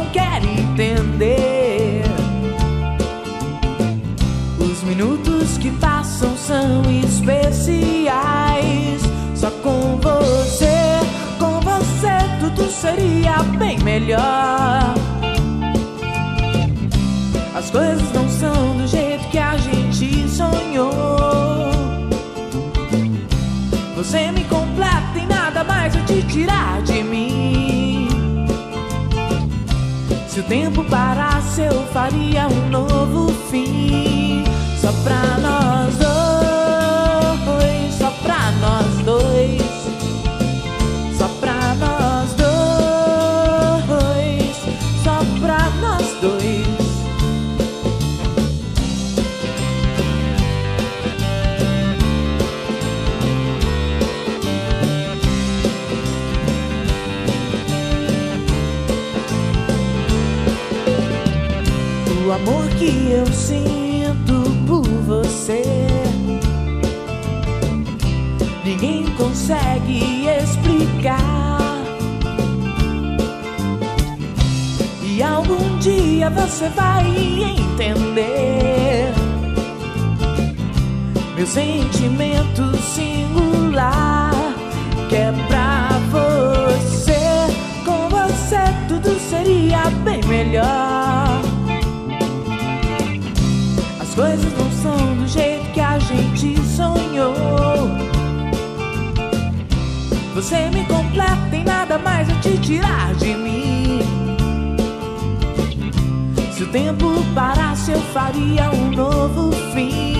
quer entender. Os minutos que passam são especiais. Só com você tudo seria bem melhor. As coisas não são do jeito que a gente sonhou. Você me completa e nada mais vai te tirar de mim. Se o tempo parasse eu faria um novo fim. Só pra nós dois, só pra nós dois, só pra nós dois, só pra nós dois. O amor que eu sinto por você ninguém consegue explicar. E algum dia você vai entender meu sentimento singular, que é pra você. Com você tudo seria bem melhor. As coisas não são do jeito que a gente sonhou. Você me completa e nada mais vai te tirar de mim. Se o tempo parasse eu faria um novo fim.